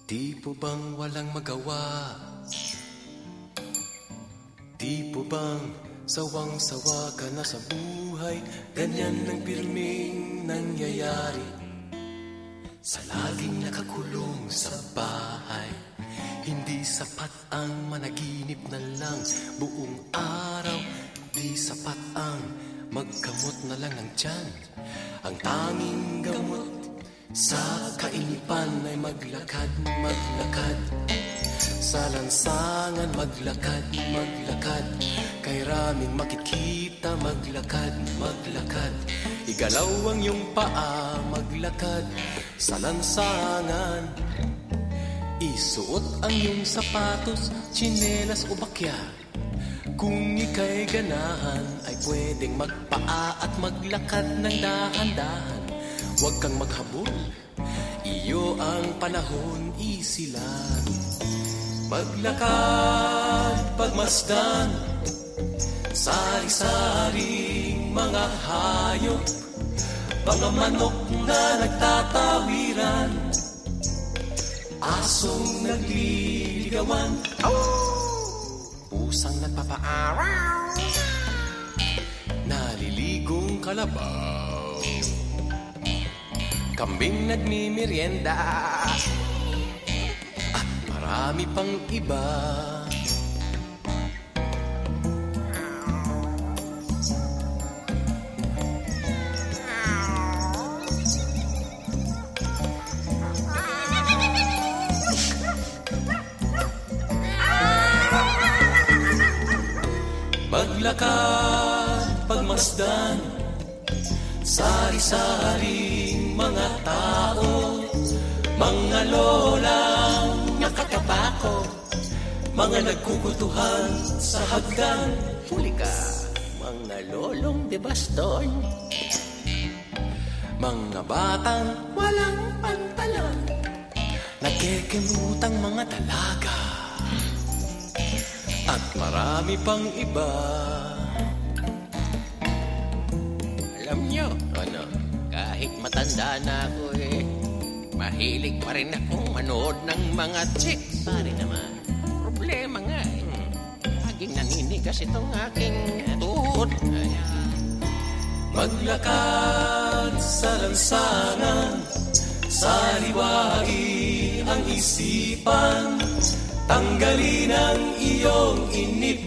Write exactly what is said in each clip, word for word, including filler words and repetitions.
Di po bang walang magawa? Di po bang sawang-sawa ka na sa buhay? Ganyan ang pirming nangyayari sa laging nakakulong sa bahay. Hindi sapat ang managinip na lang buong araw. Di sapat ang magkamot na lang ng tiyan. Ang tanging gamot sa kainipan ay maglakad, maglakad. Sa lansangan maglakad, maglakad. Kay raming makikita maglakad, maglakad. Igalaw ang iyong paa, maglakad. Sa lansangan isuot ang iyong sapatos, tsinelas o bakya. Kung ika'y ganahan ay pwedeng magpaa at maglakad ng dahan-dahan. Huwag kang maghabol, iyo ang panahon, easy lang. Maglakad, pagmasdan, sari-saring mga hayop, mga manok na nagtatawiran, asong nagliligawan, pusang nagpapaaraw, naliligong kalabaw, kambing nagmimerienda, at marami pang iba. Maglakad, pagmasdan, sari-saring mga tao, mga lolang nakatabako, mga nagkukutuhan sa hagdan. Huli ka, mga lolong de baston, mga batang walang pantalon, nagkikimutang mga dalaga, at marami pang iba. Alam nyo, ano, kahit matanda na ako eh, mahilig pa rin akong manood ng mga chicks. Pare naman, problema nga eh. Hmm. Laging naninigas itong aking tuhod. Maglakad sa lansangan, sariwai ang isipan, tanggalin ang iyong inip,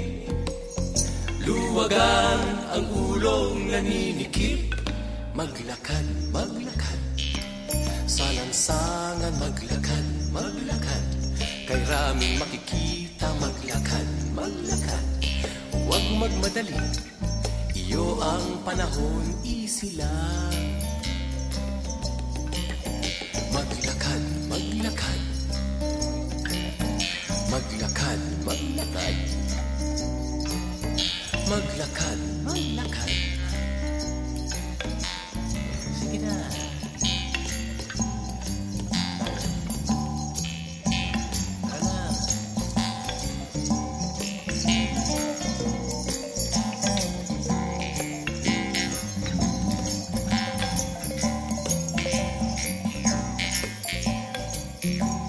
luwagan ang ulong naninikip. Maglakad, maglakad, sa lansangan maglakad, maglakad. Kay raming makikita maglakad, maglakad. Huwag magmadali, iyo ang panahon, easy lang. Maglakad, maglakad, maglakad, maglakad, maglakad, maglakad. Sige na. Tara.